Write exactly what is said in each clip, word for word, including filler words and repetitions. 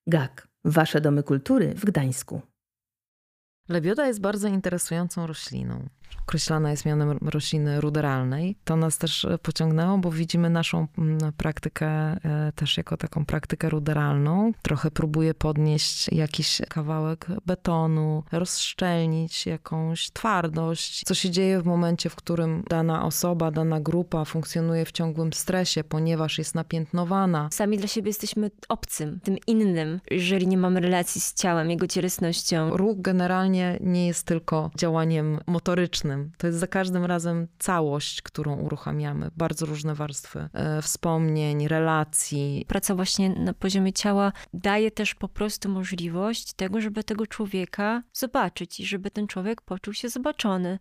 G A K. Wasze domy kultury w Gdańsku. Lebioda jest bardzo interesującą rośliną. Określana jest mianem rośliny ruderalnej. To nas też pociągnęło, bo widzimy naszą praktykę też jako taką praktykę ruderalną. Trochę próbuje podnieść jakiś kawałek betonu, rozszczelnić jakąś twardość. Co się dzieje w momencie, w którym dana osoba, dana grupa funkcjonuje w ciągłym stresie, ponieważ jest napiętnowana. Sami dla siebie jesteśmy obcym, tym innym, jeżeli nie mamy relacji z ciałem, jego cielesnością. Ruch generalnie nie jest tylko działaniem motorycznym. To jest za każdym razem całość, którą uruchamiamy. Bardzo różne warstwy e, wspomnień, relacji. Praca właśnie na poziomie ciała daje też po prostu możliwość tego, żeby tego człowieka zobaczyć i żeby ten człowiek poczuł się zobaczony.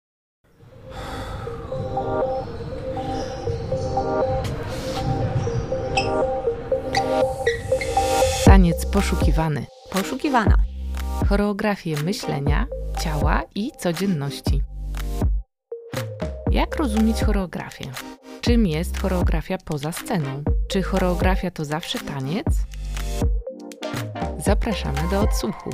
Taniec poszukiwany. Poszukiwana. Choreografię myślenia, ciała i codzienności. Jak rozumieć choreografię? Czym jest choreografia poza sceną? Czy choreografia to zawsze taniec? Zapraszamy do odsłuchu.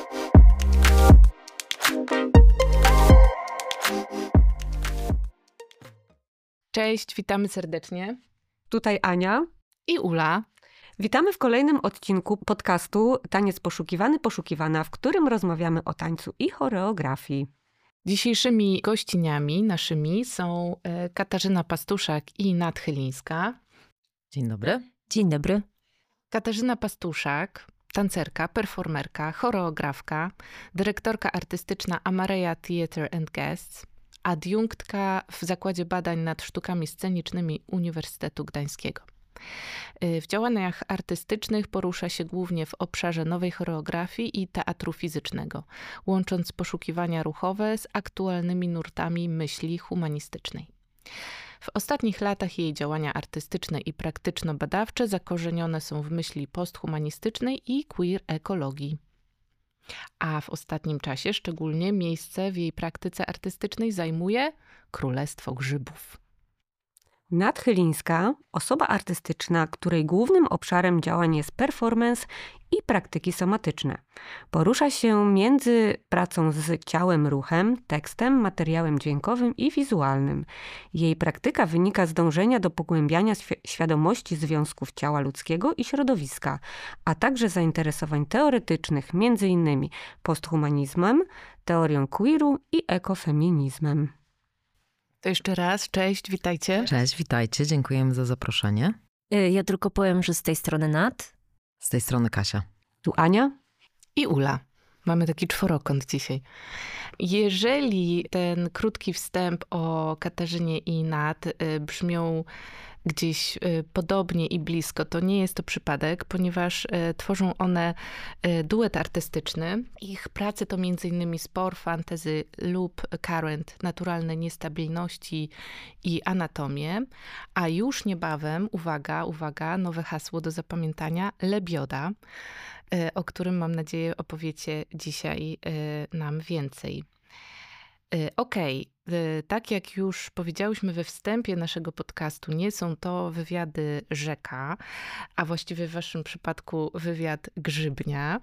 Cześć, witamy serdecznie. Tutaj Ania i Ula. Witamy w kolejnym odcinku podcastu Taniec poszukiwany, poszukiwana, w którym rozmawiamy o tańcu i choreografii. Dzisiejszymi gościniami naszymi są Katarzyna Pastuszak i Nat Chylińska. Dzień dobry. Dzień dobry. Katarzyna Pastuszak, tancerka, performerka, choreografka, dyrektorka artystyczna Amareya Theatre and Guests, adiunktka w Zakładzie Badań nad Sztukami Scenicznymi Uniwersytetu Gdańskiego. W działaniach artystycznych porusza się głównie w obszarze nowej choreografii i teatru fizycznego, łącząc poszukiwania ruchowe z aktualnymi nurtami myśli humanistycznej. W ostatnich latach jej działania artystyczne i praktyczno-badawcze zakorzenione są w myśli posthumanistycznej i queer ekologii. A w ostatnim czasie szczególnie miejsce w jej praktyce artystycznej zajmuje Królestwo Grzybów. Nat Chylińska, osoba artystyczna, której głównym obszarem działań jest performance i praktyki somatyczne. Porusza się między pracą z ciałem, ruchem, tekstem, materiałem dźwiękowym i wizualnym. Jej praktyka wynika z dążenia do pogłębiania świ- świadomości związków ciała ludzkiego i środowiska, a także zainteresowań teoretycznych, między innymi posthumanizmem, teorią queeru i ekofeminizmem. To jeszcze raz, cześć, witajcie. Cześć, witajcie, dziękujemy za zaproszenie. Ja tylko powiem, że z tej strony Nat. Z tej strony Kasia. Tu Ania. I Ula. Mamy taki czworokąt dzisiaj. Jeżeli ten krótki wstęp o Katarzynie i Nat brzmią gdzieś podobnie i blisko, to nie jest to przypadek, ponieważ tworzą one duet artystyczny. Ich prace to między innymi sport, fantasy lub current, naturalne niestabilności i anatomię. A już niebawem, uwaga, uwaga, nowe hasło do zapamiętania, lebioda, o którym mam nadzieję opowiecie dzisiaj nam więcej. Okej, okay. Tak jak już powiedziałyśmy we wstępie naszego podcastu, nie są to wywiady rzeka, a właściwie w waszym przypadku wywiad grzybnia,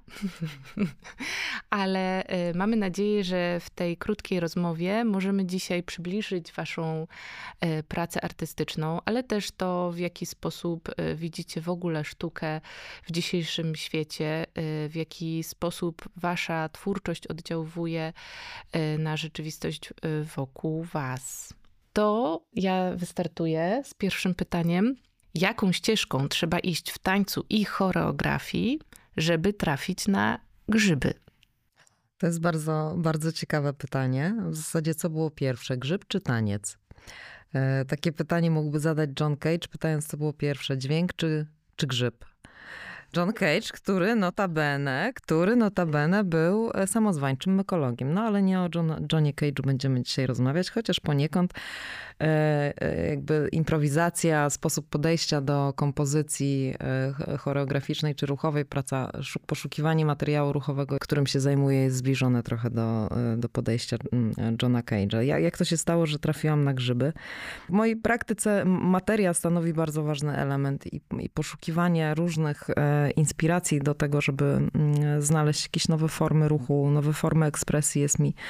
ale mamy nadzieję, że w tej krótkiej rozmowie możemy dzisiaj przybliżyć waszą pracę artystyczną, ale też to, w jaki sposób widzicie w ogóle sztukę w dzisiejszym świecie, w jaki sposób wasza twórczość oddziałuje na rzeczywistość wokół was. To ja wystartuję z pierwszym pytaniem. Jaką ścieżką trzeba iść w tańcu i choreografii, żeby trafić na grzyby? To jest bardzo, bardzo ciekawe pytanie. W zasadzie co było pierwsze, grzyb czy taniec? E, takie pytanie mógłby zadać John Cage, pytając co było pierwsze, dźwięk czy, czy grzyb? John Cage, który notabene, który notabene był samozwańczym mykologiem. No ale nie o John, Johnie Cage'u będziemy dzisiaj rozmawiać, chociaż poniekąd e, jakby improwizacja, sposób podejścia do kompozycji e, choreograficznej czy ruchowej, praca, poszukiwanie materiału ruchowego, którym się zajmuję, jest zbliżone trochę do, do podejścia Johna Cage'a. Jak, jak to się stało, że trafiłam na grzyby? W mojej praktyce materia stanowi bardzo ważny element i, i poszukiwanie różnych e, inspiracji do tego, żeby znaleźć jakieś nowe formy ruchu, nowe formy ekspresji jest mi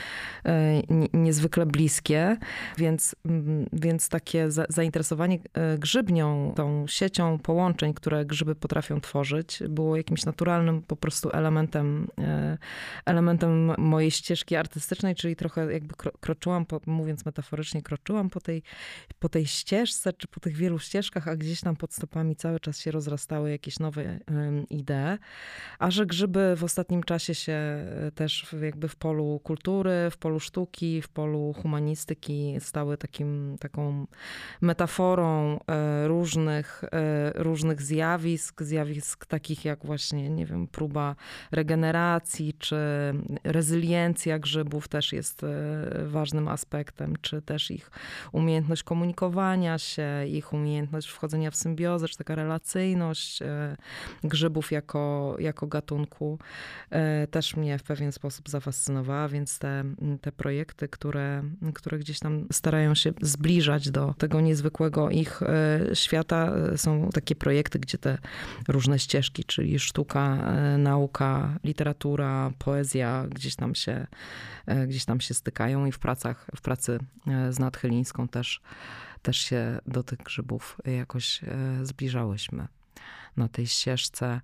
niezwykle bliskie, więc, więc takie zainteresowanie grzybnią, tą siecią połączeń, które grzyby potrafią tworzyć, było jakimś naturalnym po prostu elementem, elementem mojej ścieżki artystycznej, czyli trochę jakby kroczyłam, po, mówiąc metaforycznie, kroczyłam po tej, po tej ścieżce, czy po tych wielu ścieżkach, a gdzieś tam pod stopami cały czas się rozrastały jakieś nowe um, idee. A że grzyby w ostatnim czasie się też jakby w polu kultury, w polu sztuki, w polu humanistyki stały takim, taką metaforą e, różnych, e, różnych zjawisk, zjawisk takich jak właśnie, nie wiem, próba regeneracji, czy rezyliencja grzybów też jest ważnym aspektem, czy też ich umiejętność komunikowania się, ich umiejętność wchodzenia w symbiozę, czy taka relacyjność grzybów jako, jako gatunku też mnie w pewien sposób zafascynowała, więc te, te projekty, które, które gdzieś tam starają się zbliżać do tego niezwykłego ich świata, są takie projekty, gdzie te różne ścieżki, czyli sztuka, nauka, literatura, poezja gdzieś tam się, gdzieś tam się stykają i w pracach, w pracy z Nadchylińską też, też się do tych grzybów jakoś zbliżałyśmy. Na tej ścieżce,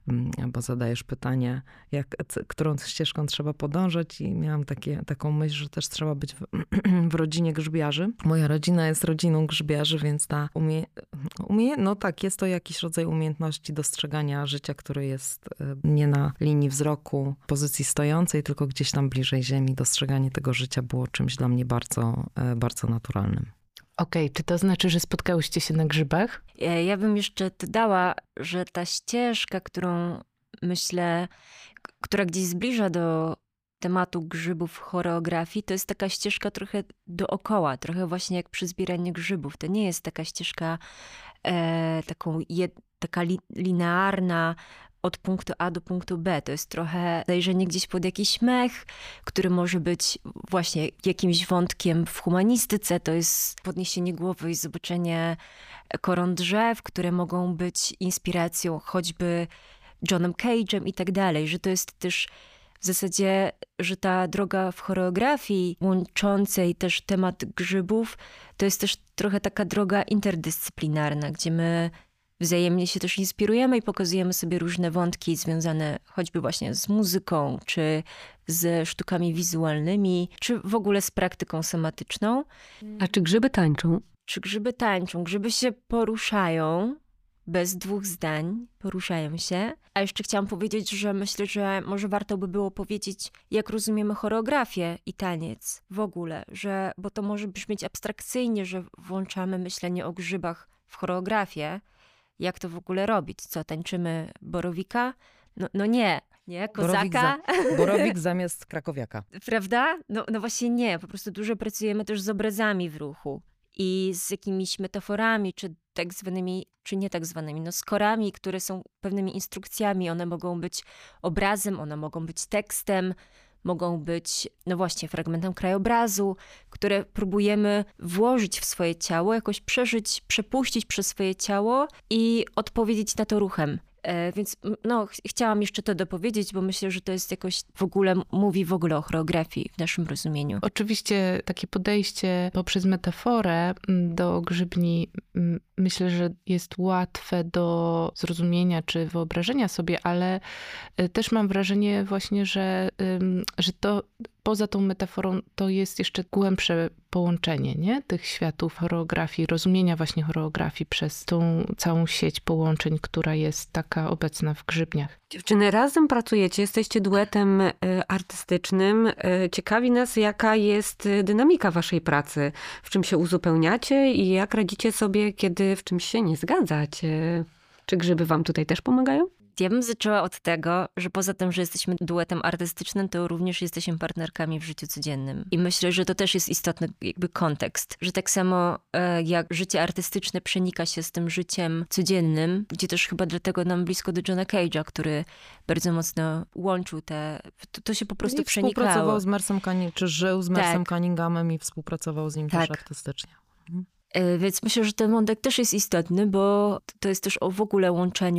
bo zadajesz pytanie, jak, którą ścieżką trzeba podążać i miałam takie, taką myśl, że też trzeba być w, w rodzinie grzybiarzy. Moja rodzina jest rodziną grzybiarzy, więc ta umie, umie, no tak, jest to jakiś rodzaj umiejętności dostrzegania życia, które jest nie na linii wzroku, pozycji stojącej, tylko gdzieś tam bliżej ziemi. Dostrzeganie tego życia było czymś dla mnie bardzo, bardzo naturalnym. Okej, okay, czy to znaczy, że spotkałyście się na grzybach? Ja bym jeszcze dodała, że ta ścieżka, którą myślę, która gdzieś zbliża do tematu grzybów w choreografii, to jest taka ścieżka trochę dookoła, trochę właśnie jak przy zbieraniu grzybów. To nie jest taka ścieżka e, taką jed, taka li, linearna, od punktu A do punktu B. To jest trochę zajrzenie gdzieś pod jakiś mech, który może być właśnie jakimś wątkiem w humanistyce. To jest podniesienie głowy i zobaczenie koron drzew, które mogą być inspiracją choćby Johnem Cage'em i tak dalej. Że to jest też w zasadzie, że ta droga w choreografii łączącej też temat grzybów, to jest też trochę taka droga interdyscyplinarna, gdzie my wzajemnie się też inspirujemy i pokazujemy sobie różne wątki związane choćby właśnie z muzyką, czy ze sztukami wizualnymi, czy w ogóle z praktyką somatyczną. A czy grzyby tańczą? Czy grzyby tańczą? Grzyby się poruszają, bez dwóch zdań, poruszają się. A jeszcze chciałam powiedzieć, że myślę, że może warto by było powiedzieć, jak rozumiemy choreografię i taniec w ogóle, że, bo to może brzmieć abstrakcyjnie, że włączamy myślenie o grzybach w choreografię. Jak to w ogóle robić? Co, tańczymy borowika? No, no nie, nie, kozaka. Borowik, za, borowik zamiast krakowiaka. Prawda? No, no właśnie nie, po prostu dużo pracujemy też z obrazami w ruchu i z jakimiś metaforami, czy tak zwanymi, czy nie tak zwanymi, no skorami, które są pewnymi instrukcjami. One mogą być obrazem, one mogą być tekstem, mogą być, no właśnie, fragmentem krajobrazu, które próbujemy włożyć w swoje ciało, jakoś przeżyć, przepuścić przez swoje ciało i odpowiedzieć na to ruchem. E, więc no, ch- chciałam jeszcze to dopowiedzieć, bo myślę, że to jest jakoś w ogóle, mówi w ogóle o choreografii w naszym rozumieniu. Oczywiście takie podejście poprzez metaforę do grzybni myślę, że jest łatwe do zrozumienia czy wyobrażenia sobie, ale też mam wrażenie właśnie, że, że to poza tą metaforą to jest jeszcze głębsze połączenie, nie? Tych światów choreografii, rozumienia właśnie choreografii przez tą całą sieć połączeń, która jest taka obecna w grzybniach. Dziewczyny, razem pracujecie, jesteście duetem artystycznym. Ciekawi nas, jaka jest dynamika waszej pracy, w czym się uzupełniacie i jak radzicie sobie, kiedy w czymś się nie zgadzacie. Czy grzyby wam tutaj też pomagają? Ja bym zaczęła od tego, że poza tym, że jesteśmy duetem artystycznym, to również jesteśmy partnerkami w życiu codziennym. I myślę, że to też jest istotny jakby kontekst, że tak samo e, jak życie artystyczne przenika się z tym życiem codziennym, gdzie też chyba dlatego nam blisko do Johna Cage'a, który bardzo mocno łączył te... To, to się po prostu I przenikało. Współpracował z Mersem Cunningham, czy żył z Mersem Tak. Cunninghamem i współpracował z nim Tak. też artystycznie. Mhm. E, więc myślę, że ten wątek też jest istotny, bo to jest też o w ogóle łączeniu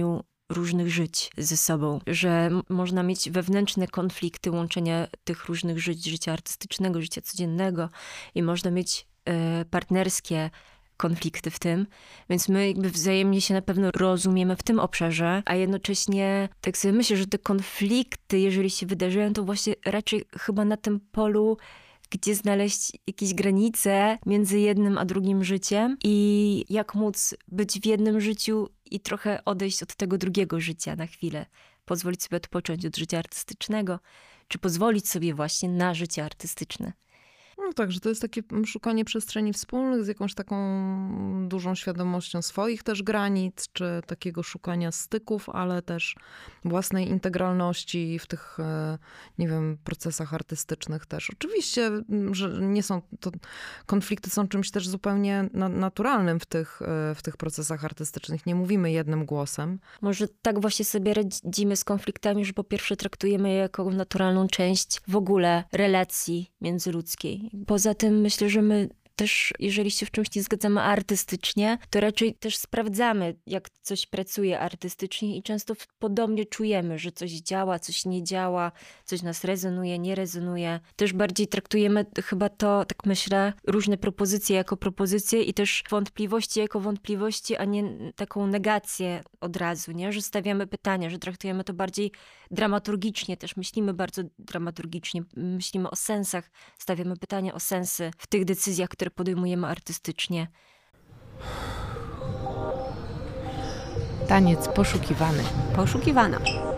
różnych żyć ze sobą, że m- można mieć wewnętrzne konflikty łączenia tych różnych żyć, życia artystycznego, życia codziennego i można mieć e, partnerskie konflikty w tym, więc my jakby wzajemnie się na pewno rozumiemy w tym obszarze, a jednocześnie tak sobie myślę, że te konflikty, jeżeli się wydarzają, to właśnie raczej chyba na tym polu, gdzie znaleźć jakieś granice między jednym a drugim życiem i jak móc być w jednym życiu i trochę odejść od tego drugiego życia na chwilę. Pozwolić sobie odpocząć od życia artystycznego, czy pozwolić sobie właśnie na życie artystyczne. No tak, że to jest takie szukanie przestrzeni wspólnych z jakąś taką dużą świadomością swoich też granic, czy takiego szukania styków, ale też własnej integralności w tych, nie wiem, procesach artystycznych też. Oczywiście, że nie są to, konflikty są czymś też zupełnie na, naturalnym w tych, w tych procesach artystycznych. Nie mówimy jednym głosem. Może tak właśnie sobie radzimy z konfliktami, że po pierwsze traktujemy je jako naturalną część w ogóle relacji międzyludzkiej. Poza tym myślę, że my też, jeżeli się w czymś nie zgadzamy artystycznie, to raczej też sprawdzamy, jak coś pracuje artystycznie i często podobnie czujemy, że coś działa, coś nie działa, coś nas rezonuje, nie rezonuje. Też bardziej traktujemy chyba to, tak myślę, różne propozycje jako propozycje i też wątpliwości jako wątpliwości, a nie taką negację od razu, nie? Że stawiamy pytania, że traktujemy to bardziej dramaturgicznie, też myślimy bardzo dramaturgicznie, myślimy o sensach, stawiamy pytania o sensy w tych decyzjach, które podejmujemy artystycznie. Taniec poszukiwany. Poszukiwana.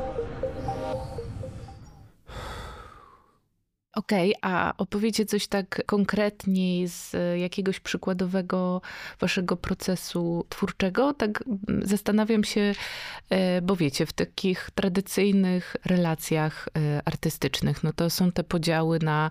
Okej, okay, a opowiecie coś tak konkretniej z jakiegoś przykładowego waszego procesu twórczego? Tak zastanawiam się, bo wiecie, w takich tradycyjnych relacjach artystycznych, no to są te podziały na,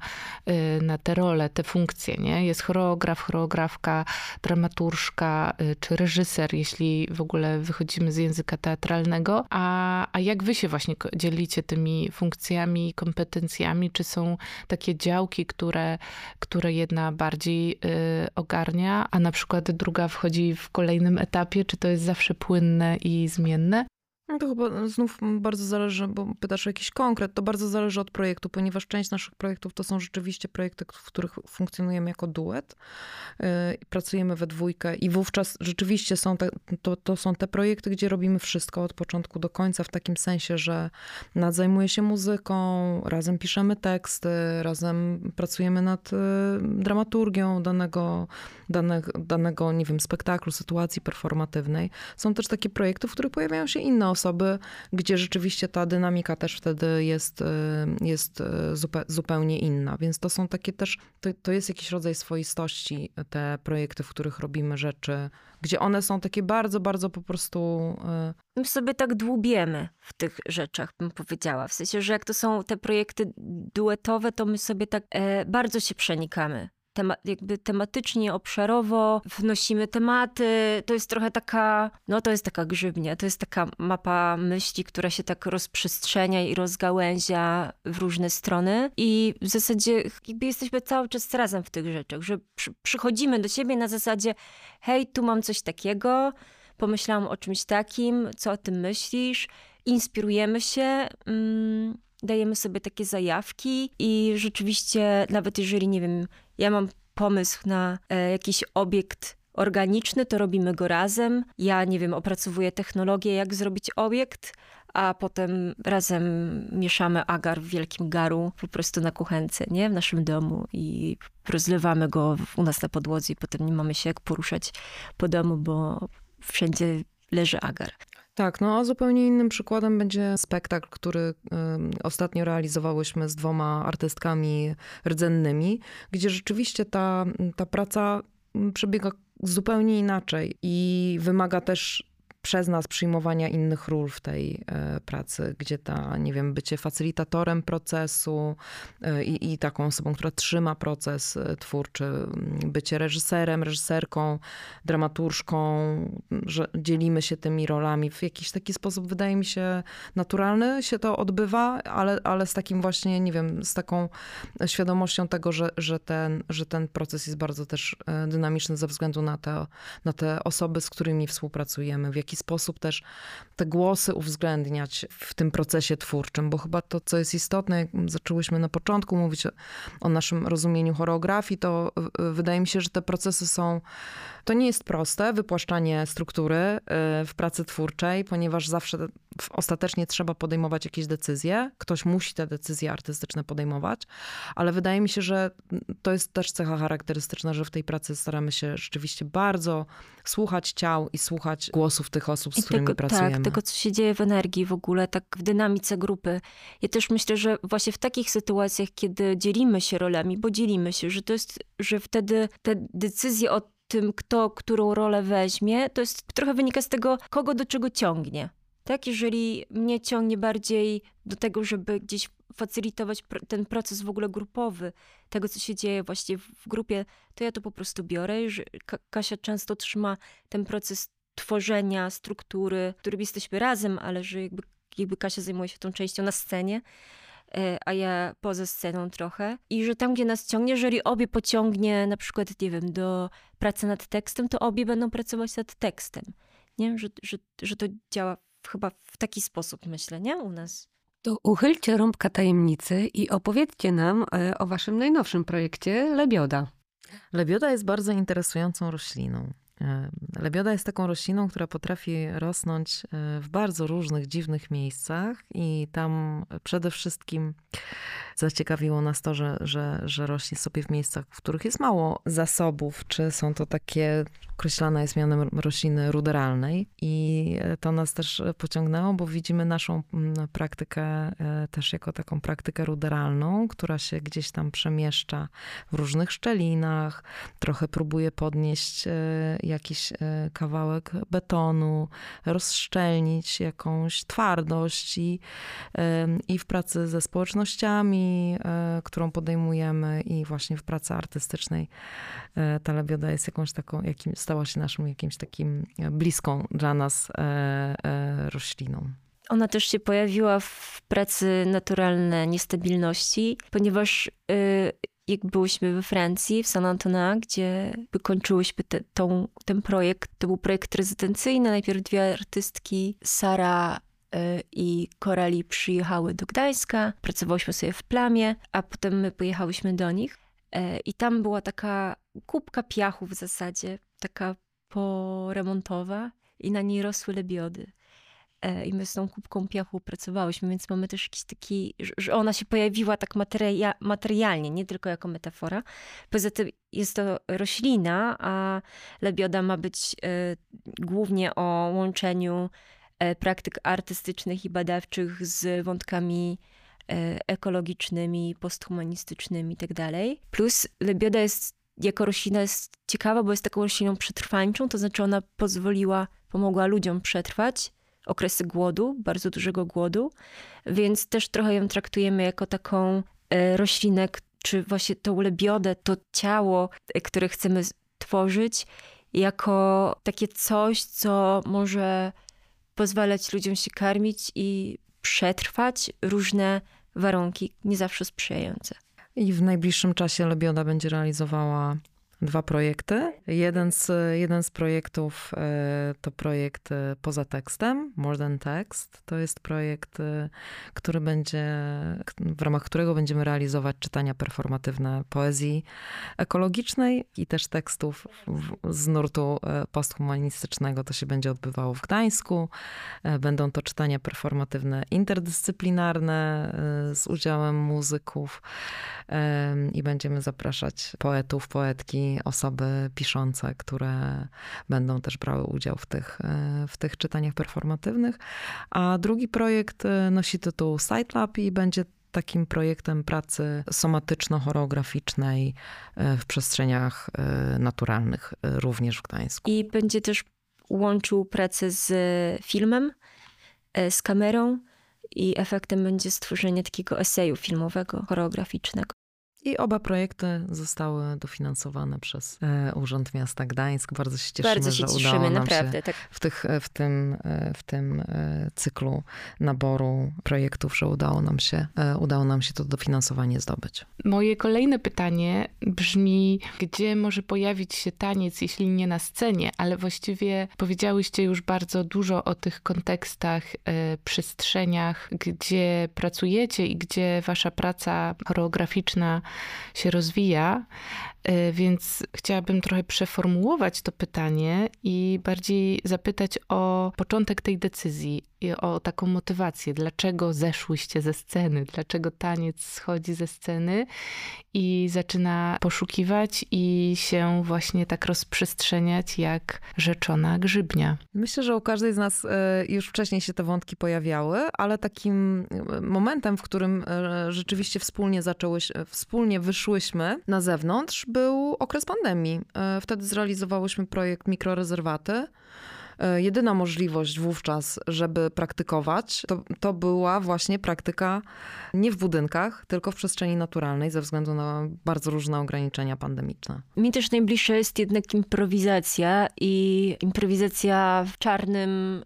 na te role, te funkcje, nie? Jest choreograf, choreografka, dramaturżka, czy reżyser, jeśli w ogóle wychodzimy z języka teatralnego. A, a jak wy się właśnie dzielicie tymi funkcjami, kompetencjami? Czy są takie działki, które, które jedna bardziej y, ogarnia, a na przykład druga wchodzi w kolejnym etapie? Czy to jest zawsze płynne i zmienne? No to chyba znów bardzo zależy, bo pytasz o jakiś konkret, to bardzo zależy od projektu, ponieważ część naszych projektów to są rzeczywiście projekty, w których funkcjonujemy jako duet yy, pracujemy we dwójkę i wówczas rzeczywiście są te, to, to są te projekty, gdzie robimy wszystko od początku do końca w takim sensie, że Nat zajmuje się muzyką, razem piszemy teksty, razem pracujemy nad y, dramaturgią danego, danego, danego, nie wiem, spektaklu, sytuacji performatywnej. Są też takie projekty, w których pojawiają się inne osoby, osoby, gdzie rzeczywiście ta dynamika też wtedy jest, jest zupełnie inna. Więc to są takie też, to, to jest jakiś rodzaj swoistości, te projekty, w których robimy rzeczy, gdzie one są takie bardzo, bardzo po prostu... My sobie tak dłubiemy w tych rzeczach, bym powiedziała. W sensie, że jak to są te projekty duetowe, to my sobie tak e, bardzo się przenikamy. Tema, jakby tematycznie, obszarowo wnosimy tematy. To jest trochę taka, no to jest taka grzybnia, to jest taka mapa myśli, która się tak rozprzestrzenia i rozgałęzia w różne strony. I w zasadzie jakby jesteśmy cały czas razem w tych rzeczach, że przy, przychodzimy do siebie na zasadzie hej, tu mam coś takiego, pomyślałam o czymś takim, co o tym myślisz, inspirujemy się, mm, dajemy sobie takie zajawki i rzeczywiście nawet jeżeli, nie wiem, ja mam pomysł na e, jakiś obiekt organiczny, to robimy go razem. Ja, nie wiem, opracowuję technologię, jak zrobić obiekt, a potem razem mieszamy agar w wielkim garu, po prostu na kuchence, nie? W naszym domu i rozlewamy go u nas na podłodze i potem nie mamy się jak poruszać po domu, bo wszędzie leży agar. Tak, no a zupełnie innym przykładem będzie spektakl, który y, ostatnio realizowałyśmy z dwoma artystkami rdzennymi, gdzie rzeczywiście ta, ta praca przebiega zupełnie inaczej i wymaga też przez nas przyjmowania innych ról w tej e, pracy, gdzie ta, nie wiem, bycie facylitatorem procesu e, i, i taką osobą, która trzyma proces e, twórczy, bycie reżyserem, reżyserką, dramaturżką, że dzielimy się tymi rolami w jakiś taki sposób, wydaje mi się, naturalny się to odbywa, ale, ale z takim właśnie, nie wiem, z taką świadomością tego, że, że, ten, że ten proces jest bardzo też dynamiczny ze względu na te, na te osoby, z którymi współpracujemy, w jaki jaki sposób też te głosy uwzględniać w tym procesie twórczym, bo chyba to, co jest istotne, jak zaczęłyśmy na początku mówić o, o naszym rozumieniu choreografii, to wydaje mi się, że te procesy są, to nie jest proste, wypłaszczanie struktury w pracy twórczej, ponieważ zawsze ostatecznie trzeba podejmować jakieś decyzje. Ktoś musi te decyzje artystyczne podejmować, ale wydaje mi się, że to jest też cecha charakterystyczna, że w tej pracy staramy się rzeczywiście bardzo słuchać ciał i słuchać głosów tych osób, z I którymi tego, pracujemy. Tak, tego, co się dzieje w energii w ogóle, tak w dynamice grupy. Ja też myślę, że właśnie w takich sytuacjach, kiedy dzielimy się rolami, bo dzielimy się, że to jest, że wtedy te decyzje o tym, kto którą rolę weźmie, to jest trochę wynika z tego, kogo do czego ciągnie. Tak, jeżeli mnie ciągnie bardziej do tego, żeby gdzieś facylitować ten proces w ogóle grupowy, tego, co się dzieje właśnie w grupie, to ja to po prostu biorę. Że Kasia często trzyma ten proces tworzenia struktury, w którym jesteśmy razem, ale że jakby, jakby Kasia zajmuje się tą częścią na scenie, a ja poza sceną trochę. I że tam, gdzie nas ciągnie, jeżeli obie pociągnie na przykład, nie wiem, do pracy nad tekstem, to obie będą pracować nad tekstem. Nie? Że, że, że to działa chyba w taki sposób, myślę, nie? U nas. To uchylcie rąbka tajemnicy i opowiedzcie nam o waszym najnowszym projekcie Lebioda. Lebioda jest bardzo interesującą rośliną. Lebioda jest taką rośliną, która potrafi rosnąć w bardzo różnych, dziwnych miejscach i tam przede wszystkim zaciekawiło nas to, że, że, że rośnie sobie w miejscach, w których jest mało zasobów, czy są to takie, określane jest mianem rośliny ruderalnej i to nas też pociągnęło, bo widzimy naszą praktykę też jako taką praktykę ruderalną, która się gdzieś tam przemieszcza w różnych szczelinach, trochę próbuje podnieść jakiś kawałek betonu, rozszczelnić jakąś twardość i, i w pracy ze społecznościami, którą podejmujemy i właśnie w pracy artystycznej ta lebioda jest jakąś taką, jakim, stała się naszym jakimś takim bliską dla nas rośliną. Ona też się pojawiła w pracy Naturalne Niestabilności, ponieważ y, jak byłyśmy we Francji, w Saint-Antonin, gdzie wykończyłyśmy te, tą, ten projekt, to był projekt rezydencyjny. Najpierw dwie artystki, Sara i Korali, przyjechały do Gdańska, pracowałyśmy sobie w Plamie, a potem my pojechałyśmy do nich i tam była taka kubka piachu w zasadzie, taka poremontowa i na niej rosły lebiody. I my z tą kubką piachu pracowałyśmy, więc mamy też jakiś taki, że ona się pojawiła tak materia- materialnie, nie tylko jako metafora. Poza tym jest to roślina, a lebioda ma być y, głównie o łączeniu praktyk artystycznych i badawczych z wątkami ekologicznymi, posthumanistycznymi itd. Plus lebioda jest, jako roślina jest ciekawa, bo jest taką rośliną przetrwańczą, to znaczy ona pozwoliła, pomogła ludziom przetrwać okresy głodu, bardzo dużego głodu, więc też trochę ją traktujemy jako taką roślinę, czy właśnie tą lebiodę, to ciało, które chcemy tworzyć, jako takie coś, co może pozwalać ludziom się karmić i przetrwać różne warunki, nie zawsze sprzyjające. I w najbliższym czasie lebioda będzie realizowała dwa projekty. Jeden z, jeden z projektów to projekt Poza tekstem, More Than Text. To jest projekt, który będzie, w ramach którego będziemy realizować czytania performatywne poezji ekologicznej i też tekstów z nurtu posthumanistycznego. To się będzie odbywało w Gdańsku. Będą to czytania performatywne interdyscyplinarne z udziałem muzyków i będziemy zapraszać poetów, poetki, osoby piszące, które będą też brały udział w tych, w tych czytaniach performatywnych. A drugi projekt nosi tytuł Sightlab i będzie takim projektem pracy somatyczno-choreograficznej w przestrzeniach naturalnych, również w Gdańsku. I będzie też łączył pracę z filmem, z kamerą i efektem będzie stworzenie takiego eseju filmowego, choreograficznego. I oba projekty zostały dofinansowane przez e, Urząd Miasta Gdańsk. Bardzo się cieszymy, Bardzo się że cieszymy, udało nam naprawdę, się tak. w, tych, w tym, w tym cyklu naboru projektów, że udało nam się, udało nam się to dofinansowanie zdobyć. Moje kolejne pytanie brzmi, gdzie może pojawić się taniec, jeśli nie na scenie, ale właściwie powiedziałyście już bardzo dużo o tych kontekstach, e, przestrzeniach, gdzie pracujecie i gdzie wasza praca choreograficzna się rozwija, e, więc chciałabym trochę przeformułować to pytanie i bardziej zapytać o początek tej decyzji i o taką motywację. Dlaczego zeszłyście ze sceny? Dlaczego taniec schodzi ze sceny i zaczyna poszukiwać i się właśnie tak rozprzestrzeniać jak rzeczona grzybnia? Myślę, że u każdej z nas już wcześniej się te wątki pojawiały, ale takim momentem, w którym rzeczywiście wspólnie zaczęłyśmy, wspólnie wyszłyśmy na zewnątrz, był okres pandemii. Wtedy zrealizowałyśmy projekt Mikrorezerwaty. Jedyna możliwość wówczas, żeby praktykować, to, to była właśnie praktyka nie w budynkach, tylko w przestrzeni naturalnej, ze względu na bardzo różne ograniczenia pandemiczne. Mi też najbliższa jest jednak improwizacja i improwizacja w czarnym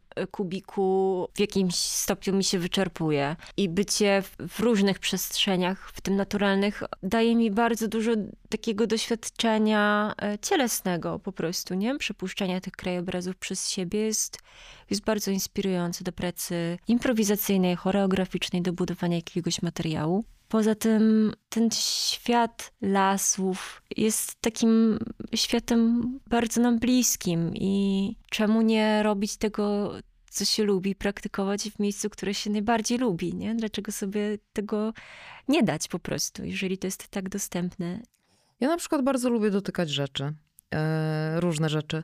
kubiku w jakimś stopniu mi się wyczerpuje. I bycie w, w różnych przestrzeniach, w tym naturalnych, daje mi bardzo dużo takiego doświadczenia cielesnego po prostu, nie? Przepuszczania tych krajobrazów przez siebie jest, jest bardzo inspirujące do pracy improwizacyjnej, choreograficznej, do budowania jakiegoś materiału. Poza tym ten świat lasów jest takim światem bardzo nam bliskim i czemu nie robić tego, co się lubi, praktykować w miejscu, które się najbardziej lubi, nie? Dlaczego sobie tego nie dać po prostu, jeżeli to jest tak dostępne? Ja na przykład bardzo lubię dotykać rzeczy. Różne rzeczy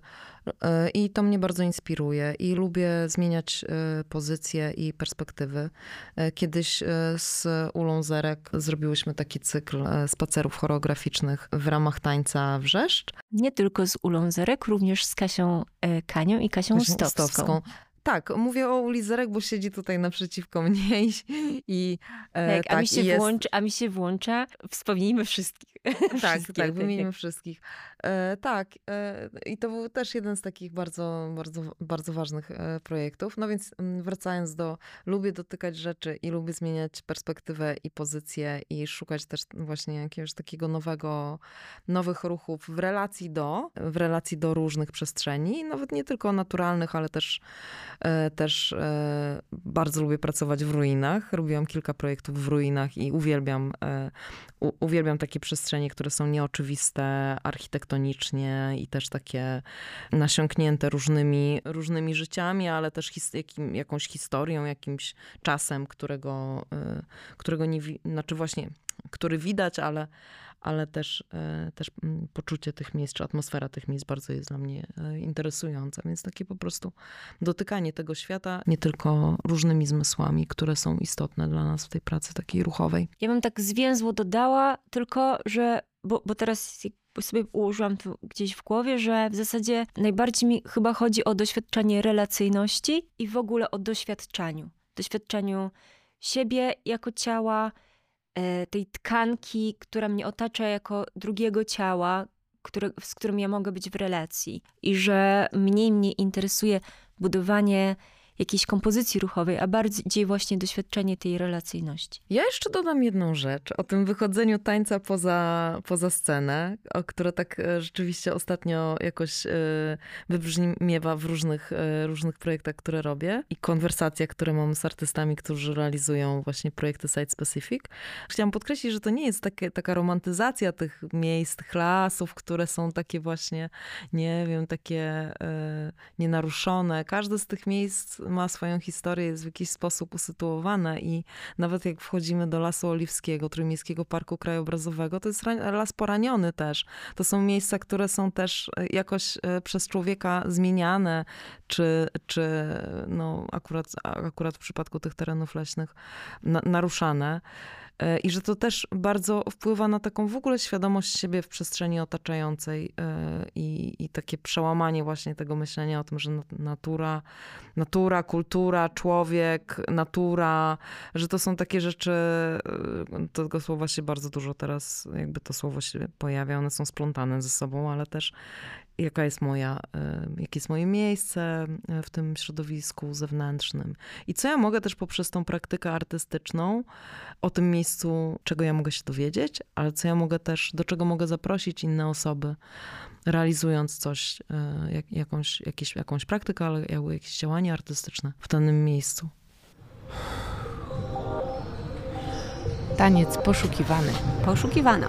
i to mnie bardzo inspiruje i lubię zmieniać pozycje i perspektywy. Kiedyś z Ulą Zerek zrobiłyśmy taki cykl spacerów choreograficznych w ramach tańca Wrzeszcz. Nie tylko z Ulą Zerek, również z Kasią Kanią i Kasią Ustowską. Ustowską. Tak, mówię o Uli Zerek, bo siedzi tutaj naprzeciwko mnie i... i tak, tak, a, mi się jest... włącza, a mi się włącza, wspomnijmy wszystkich. Tak, tak, wymienimy wszystkich. E, tak, e, i to był też jeden z takich bardzo, bardzo, bardzo ważnych e, projektów. No więc wracając do, lubię dotykać rzeczy i lubię zmieniać perspektywę i pozycję i szukać też właśnie jakiegoś takiego nowego, nowych ruchów w relacji do, w relacji do różnych przestrzeni, nawet nie tylko naturalnych, ale też Też bardzo lubię pracować w ruinach. Robiłam kilka projektów w ruinach i uwielbiam, uwielbiam takie przestrzenie, które są nieoczywiste architektonicznie i też takie nasiąknięte różnymi, różnymi życiami, ale też his, jakim, jakąś historią, jakimś czasem, którego, którego nie, znaczy właśnie, który widać, ale ale też, też poczucie tych miejsc, czy atmosfera tych miejsc bardzo jest dla mnie interesująca. Więc takie po prostu dotykanie tego świata, nie tylko różnymi zmysłami, które są istotne dla nas w tej pracy takiej ruchowej. Ja bym tak zwięzło dodała, tylko że, bo, bo teraz sobie ułożyłam to gdzieś w głowie, że w zasadzie najbardziej mi chyba chodzi o doświadczenie relacyjności i w ogóle o doświadczaniu. Doświadczeniu siebie jako ciała, tej tkanki, która mnie otacza jako drugiego ciała, które, z którym ja mogę być w relacji. I że mniej mnie interesuje budowanie jakiejś kompozycji ruchowej, a bardziej właśnie doświadczenie tej relacyjności. Ja jeszcze dodam jedną rzecz o tym wychodzeniu tańca poza, poza scenę, o które tak rzeczywiście ostatnio jakoś wybrzmiewa w różnych, różnych projektach, które robię i konwersacjach, które mam z artystami, którzy realizują właśnie projekty site specific. Chciałam podkreślić, że to nie jest takie, taka romantyzacja tych miejsc, tych lasów, które są takie właśnie, nie wiem, takie nienaruszone. Każde z tych miejsc ma swoją historię, jest w jakiś sposób usytuowane i nawet jak wchodzimy do Lasu Oliwskiego, Trójmiejskiego Parku Krajobrazowego, to jest las poraniony też. To są miejsca, które są też jakoś przez człowieka zmieniane, czy, czy no akurat, akurat w przypadku tych terenów leśnych na, naruszane. I że to też bardzo wpływa na taką w ogóle świadomość siebie w przestrzeni otaczającej i, i takie przełamanie właśnie tego myślenia o tym, że natura, natura, kultura, człowiek, natura, że to są takie rzeczy, tego słowa się bardzo dużo teraz, jakby to słowo się pojawia, one są splątane ze sobą, ale też jaka jest moja, jakie jest moje miejsce w tym środowisku zewnętrznym. I co ja mogę też poprzez tą praktykę artystyczną o tym miejscu, czego ja mogę się dowiedzieć, ale co ja mogę też, do czego mogę zaprosić inne osoby, realizując coś, jak, jakąś, jakieś, jakąś praktykę, ale jakieś działanie artystyczne w danym miejscu. Taniec poszukiwany. Poszukiwana.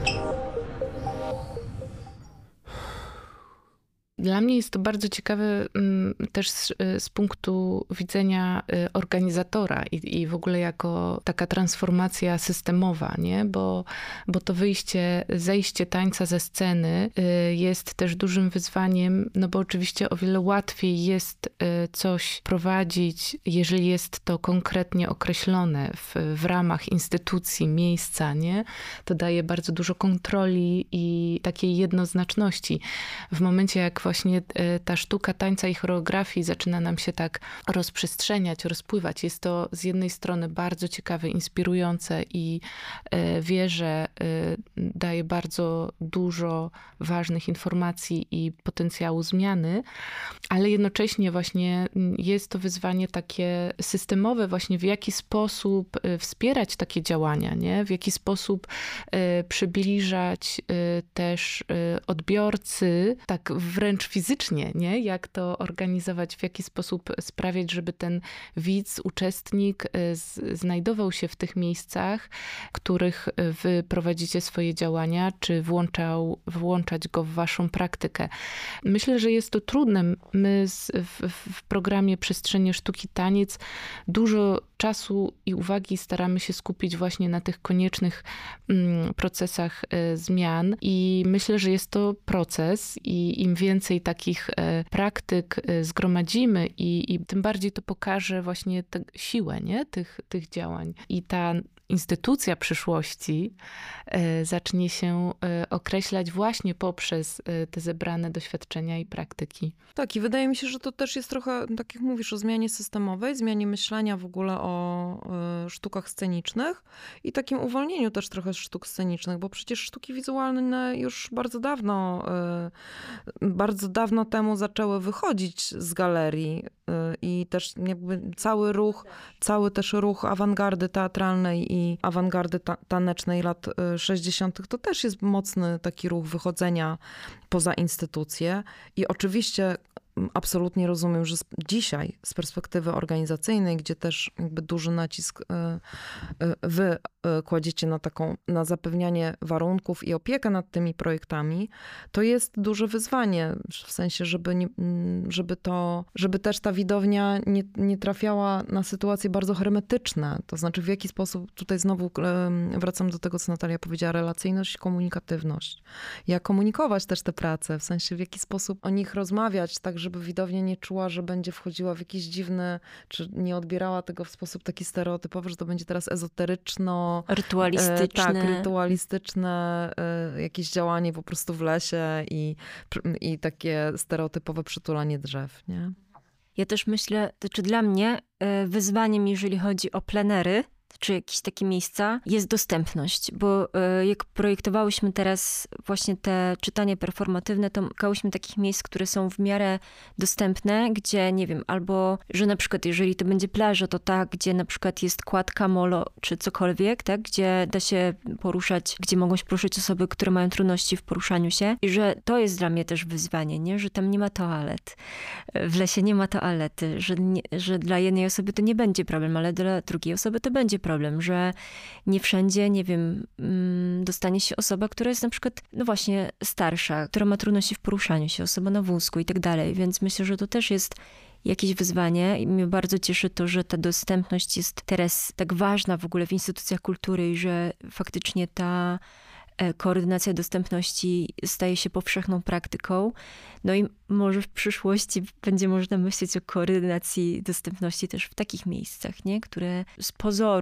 Dla mnie jest to bardzo ciekawe też z, z punktu widzenia organizatora i, i w ogóle jako taka transformacja systemowa, nie? Bo, bo to wyjście, zejście tańca ze sceny jest też dużym wyzwaniem, no bo oczywiście o wiele łatwiej jest coś prowadzić, jeżeli jest to konkretnie określone w, w ramach instytucji, miejsca, nie? To daje bardzo dużo kontroli i takiej jednoznaczności. W momencie, jak właśnie ta sztuka tańca i choreografii zaczyna nam się tak rozprzestrzeniać, rozpływać. Jest to z jednej strony bardzo ciekawe, inspirujące i wierzę, daje bardzo dużo ważnych informacji i potencjału zmiany, ale jednocześnie właśnie jest to wyzwanie takie systemowe, właśnie w jaki sposób wspierać takie działania, nie? W jaki sposób przybliżać też odbiorcy, tak wręcz fizycznie, nie? Jak to organizować, w jaki sposób sprawiać, żeby ten widz, uczestnik z, znajdował się w tych miejscach, w których wy prowadzicie swoje działania, czy włączał, włączać go w waszą praktykę. Myślę, że jest to trudne. My z, w, w programie Przestrzenie Sztuki Taniec dużo czasu i uwagi staramy się skupić właśnie na tych koniecznych mm, procesach e, zmian i myślę, że jest to proces i im więcej takich e, praktyk e, zgromadzimy i, i tym bardziej to pokaże właśnie tę siłę, nie? Tych, tych działań. I ta instytucja przyszłości e, zacznie się e, określać właśnie poprzez e, te zebrane doświadczenia i praktyki. Tak, i wydaje mi się, że to też jest trochę, tak jak mówisz, o zmianie systemowej, zmianie myślenia w ogóle o y, sztukach scenicznych i takim uwolnieniu też trochę sztuk scenicznych, bo przecież sztuki wizualne już bardzo dawno, y, bardzo dawno temu zaczęły wychodzić z galerii y, i też jakby cały ruch, cały też ruch awangardy teatralnej i awangardy ta- tanecznej lat sześćdziesiątych to też jest mocny taki ruch wychodzenia poza instytucje i oczywiście absolutnie rozumiem, że dzisiaj z perspektywy organizacyjnej, gdzie też jakby duży nacisk wy kładziecie na taką, na zapewnianie warunków i opiekę nad tymi projektami, to jest duże wyzwanie, w sensie, żeby, nie, żeby to, żeby też ta widownia nie, nie trafiała na sytuacje bardzo hermetyczne. To znaczy w jaki sposób, tutaj znowu wracam do tego, co Natalia powiedziała, relacyjność, komunikatywność. Jak komunikować też te prace, w sensie w jaki sposób o nich rozmawiać, tak żeby widownia nie czuła, że będzie wchodziła w jakiś dziwny, czy nie odbierała tego w sposób taki stereotypowy, że to będzie teraz ezoteryczno, rytualistyczne. Tak, rytualistyczne jakieś działanie po prostu w lesie i, i takie stereotypowe przytulanie drzew, nie? Ja też myślę, to czy dla mnie wyzwaniem, jeżeli chodzi o plenery, czy jakieś takie miejsca, jest dostępność, bo jak projektowałyśmy teraz właśnie te czytanie performatywne, to szukałyśmy takich miejsc, które są w miarę dostępne, gdzie, nie wiem, albo, że na przykład jeżeli to będzie plaża, to tak, gdzie na przykład jest kładka, molo, czy cokolwiek, tak, gdzie da się poruszać, gdzie mogą się poruszać osoby, które mają trudności w poruszaniu się i że to jest dla mnie też wyzwanie, nie, że tam nie ma toalet, w lesie nie ma toalety, że, nie, że dla jednej osoby to nie będzie problem, ale dla drugiej osoby to będzie problem, że nie wszędzie, nie wiem, dostanie się osoba, która jest na przykład, no właśnie, starsza, która ma trudności w poruszaniu się, osoba na wózku i tak dalej, więc myślę, że to też jest jakieś wyzwanie i mnie bardzo cieszy to, że ta dostępność jest teraz tak ważna w ogóle w instytucjach kultury i że faktycznie ta koordynacja dostępności staje się powszechną praktyką. No i może w przyszłości będzie można myśleć o koordynacji dostępności też w takich miejscach, nie? Które z pozoru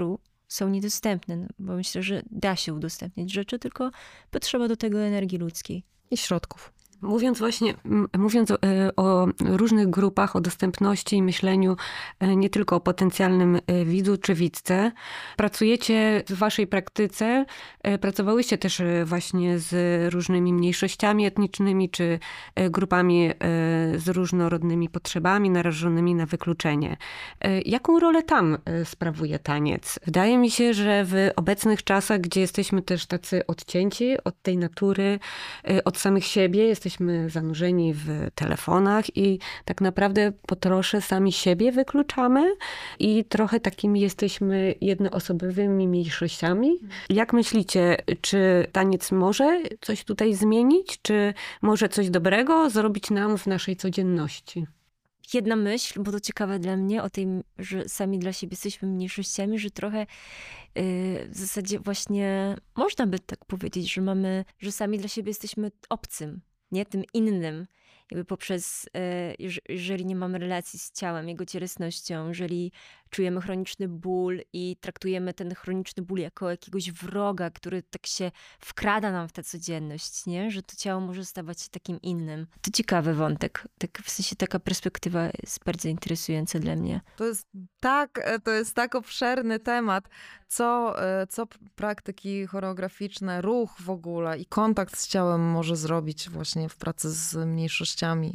są niedostępne, bo myślę, że da się udostępnić rzeczy, tylko potrzeba do tego energii ludzkiej. I środków. Mówiąc właśnie, mówiąc o, o różnych grupach, o dostępności i myśleniu nie tylko o potencjalnym widzu czy widzce, pracujecie w waszej praktyce, pracowałyście też właśnie z różnymi mniejszościami etnicznymi czy grupami z różnorodnymi potrzebami narażonymi na wykluczenie. Jaką rolę tam sprawuje taniec? Wydaje mi się, że w obecnych czasach, gdzie jesteśmy też tacy odcięci od tej natury, od samych siebie, jesteśmy Jesteśmy zanurzeni w telefonach i tak naprawdę po trosze sami siebie wykluczamy i trochę takimi jesteśmy jednoosobowymi mniejszościami. Jak myślicie, czy taniec może coś tutaj zmienić? Czy może coś dobrego zrobić nam w naszej codzienności? Jedna myśl, bo to ciekawe dla mnie, o tym, że sami dla siebie jesteśmy mniejszościami, że trochę yy, w zasadzie właśnie można by tak powiedzieć, że mamy, że sami dla siebie jesteśmy obcym. Nie tym innym, jakby poprzez, jeżeli nie mamy relacji z ciałem, jego cielesnością, jeżeli czujemy chroniczny ból i traktujemy ten chroniczny ból jako jakiegoś wroga, który tak się wkrada nam w tę codzienność, nie? Że to ciało może stawać się takim innym. To ciekawy wątek, tak, w sensie taka perspektywa jest bardzo interesująca dla mnie. To jest tak, to jest tak obszerny temat, co, co praktyki choreograficzne, ruch w ogóle i kontakt z ciałem może zrobić właśnie w pracy z mniejszościami.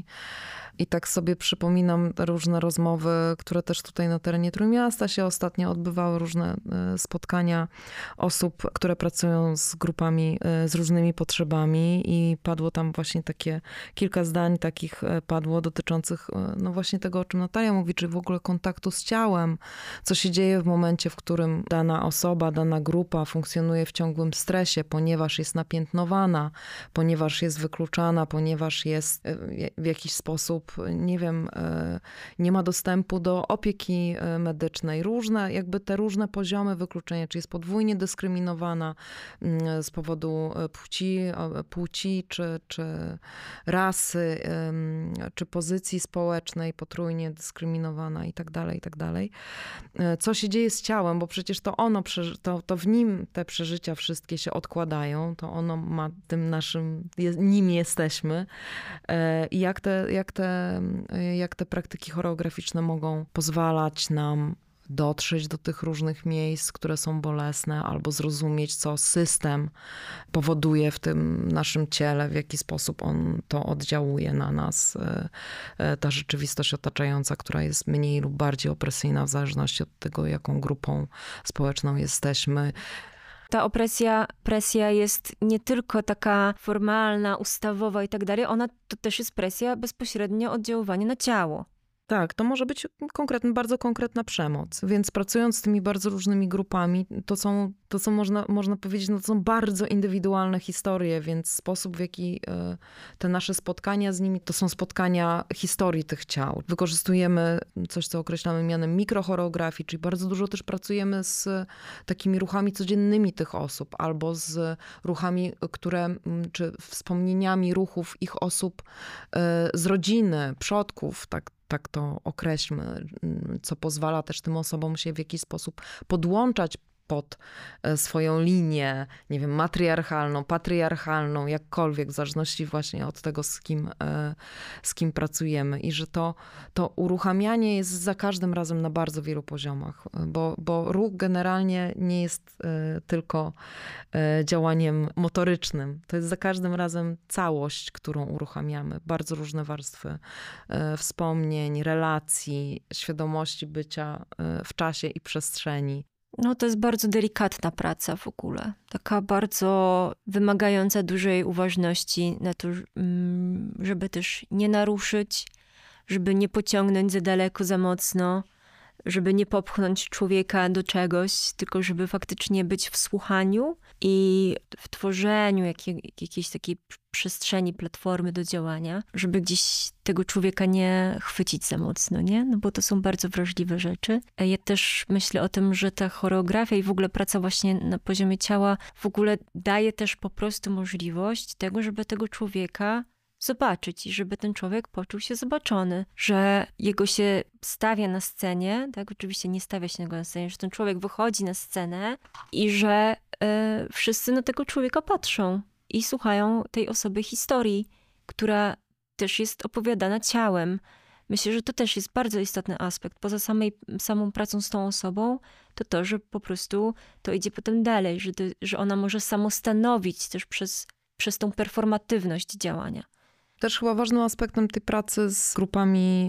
I tak sobie przypominam różne rozmowy, które też tutaj na terenie Trójmiasta się ostatnio odbywały, różne spotkania osób, które pracują z grupami z różnymi potrzebami i padło tam właśnie takie, kilka zdań takich padło dotyczących no właśnie tego, o czym Natalia mówi, czy w ogóle kontaktu z ciałem, co się dzieje w momencie, w którym dana osoba, dana grupa funkcjonuje w ciągłym stresie, ponieważ jest napiętnowana, ponieważ jest wykluczana, ponieważ jest w jakiś sposób, nie wiem, nie ma dostępu do opieki medycznej. Różne, jakby te różne poziomy wykluczenia, czy jest podwójnie dyskryminowana z powodu płci, płci czy, czy rasy, czy pozycji społecznej, potrójnie dyskryminowana i tak dalej, i tak dalej. Co się dzieje z ciałem, bo przecież to ono, to, to w nim te przeżycia wszystkie się odkładają, to ono ma tym naszym, nim jesteśmy. I jak te, jak te, jak te praktyki choreograficzne mogą pozwalać nam dotrzeć do tych różnych miejsc, które są bolesne, albo zrozumieć, co system powoduje w tym naszym ciele, w jaki sposób on to oddziałuje na nas. Ta rzeczywistość otaczająca, która jest mniej lub bardziej opresyjna w zależności od tego, jaką grupą społeczną jesteśmy. Ta opresja, presja jest nie tylko taka formalna, ustawowa i tak dalej, ona to też jest presja bezpośrednio oddziaływania na ciało. Tak, to może być konkretna, bardzo konkretna przemoc. Więc pracując z tymi bardzo różnymi grupami, to są, to są można, można powiedzieć, no to są bardzo indywidualne historie, więc sposób, w jaki te nasze spotkania z nimi, to są spotkania historii tych ciał. Wykorzystujemy coś, co określamy mianem mikrochoreografii, czyli bardzo dużo też pracujemy z takimi ruchami codziennymi tych osób, albo z ruchami, które, czy wspomnieniami ruchów ich osób z rodziny, przodków, tak. Tak to określmy, co pozwala też tym osobom się w jakiś sposób podłączać pod swoją linię, nie wiem, matriarchalną, patriarchalną, jakkolwiek, w zależności właśnie od tego, z kim, z kim pracujemy. I że to, to uruchamianie jest za każdym razem na bardzo wielu poziomach, bo, bo ruch generalnie nie jest tylko działaniem motorycznym. To jest za każdym razem całość, którą uruchamiamy. Bardzo różne warstwy wspomnień, relacji, świadomości bycia w czasie i przestrzeni. No to jest bardzo delikatna praca w ogóle. Taka bardzo wymagająca dużej uważności na to, żeby też nie naruszyć, żeby nie pociągnąć za daleko, za mocno, żeby nie popchnąć człowieka do czegoś, tylko żeby faktycznie być w słuchaniu i w tworzeniu jakiej, jakiejś takiej przestrzeni, platformy do działania, żeby gdzieś tego człowieka nie chwycić za mocno, nie? No bo to są bardzo wrażliwe rzeczy. Ja też myślę o tym, że ta choreografia i w ogóle praca właśnie na poziomie ciała w ogóle daje też po prostu możliwość tego, żeby tego człowieka zobaczyć i żeby ten człowiek poczuł się zobaczony, że jego się stawia na scenie, tak, oczywiście nie stawia się go na scenie, że ten człowiek wychodzi na scenę i że y, wszyscy na tego człowieka patrzą i słuchają tej osoby historii, która też jest opowiadana ciałem. Myślę, że to też jest bardzo istotny aspekt. Poza samej, samą pracą z tą osobą, to to, że po prostu to idzie potem dalej, że, to, że ona może samostanowić też przez, przez tą performatywność działania. Też chyba ważnym aspektem tej pracy z grupami,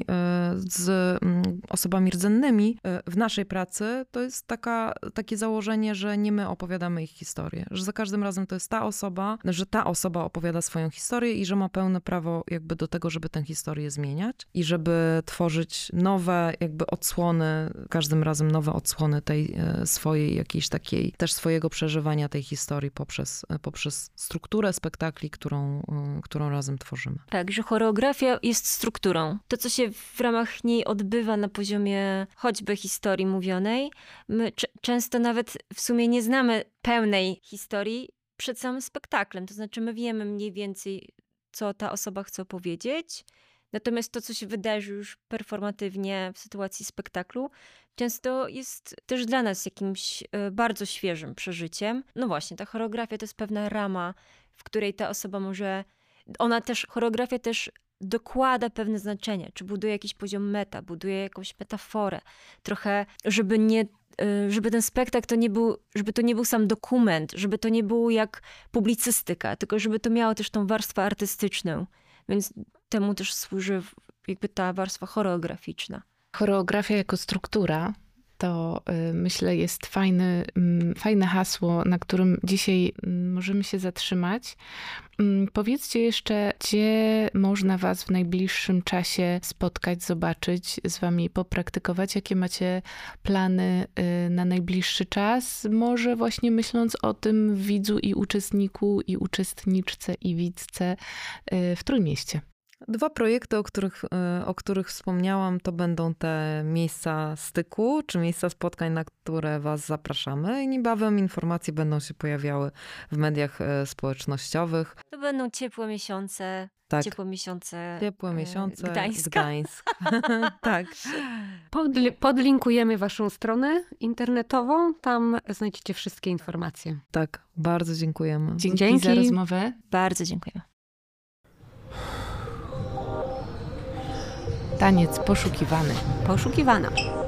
z osobami rdzennymi w naszej pracy to jest taka, takie założenie, że nie my opowiadamy ich historię. Że za każdym razem to jest ta osoba, że ta osoba opowiada swoją historię i że ma pełne prawo jakby do tego, żeby tę historię zmieniać i żeby tworzyć nowe jakby odsłony, każdym razem nowe odsłony tej swojej jakiejś takiej, też swojego przeżywania tej historii poprzez, poprzez strukturę spektakli, którą, którą razem tworzymy. Tak, że choreografia jest strukturą. To, co się w ramach niej odbywa na poziomie choćby historii mówionej, my c- często nawet w sumie nie znamy pełnej historii przed samym spektaklem. To znaczy my wiemy mniej więcej, co ta osoba chce opowiedzieć, natomiast to, co się wydarzy już performatywnie w sytuacji spektaklu, często jest też dla nas jakimś y, bardzo świeżym przeżyciem. No właśnie, ta choreografia to jest pewna rama, w której ta osoba może... Ona też, choreografia też dokłada pewne znaczenie, czy buduje jakiś poziom meta, buduje jakąś metaforę. Trochę, żeby nie, żeby ten spektakl to nie był, żeby to nie był sam dokument, żeby to nie było jak publicystyka, tylko żeby to miało też tą warstwę artystyczną. Więc temu też służy jakby ta warstwa choreograficzna. Choreografia jako struktura to y, myślę jest fajny, y, fajne hasło, na którym dzisiaj y, możemy się zatrzymać. Y, powiedzcie jeszcze, gdzie można was w najbliższym czasie spotkać, zobaczyć, z wami popraktykować, jakie macie plany y, na najbliższy czas, może właśnie myśląc o tym widzu i uczestniku, i uczestniczce, i widzce y, w Trójmieście. Dwa projekty, o których, o których wspomniałam, to będą te miejsca styku, czy miejsca spotkań, na które was zapraszamy. I niebawem informacje będą się pojawiały w mediach społecznościowych. To będą ciepłe miesiące. Tak. Ciepłe miesiące. Ciepłe miesiące. Gdańska. Gdańsk. Tak. Podli- podlinkujemy waszą stronę internetową. Tam znajdziecie wszystkie informacje. Tak. Bardzo dziękujemy. Dzięki, Dzięki. za rozmowę. Bardzo dziękujemy. Taniec poszukiwany. Poszukiwana.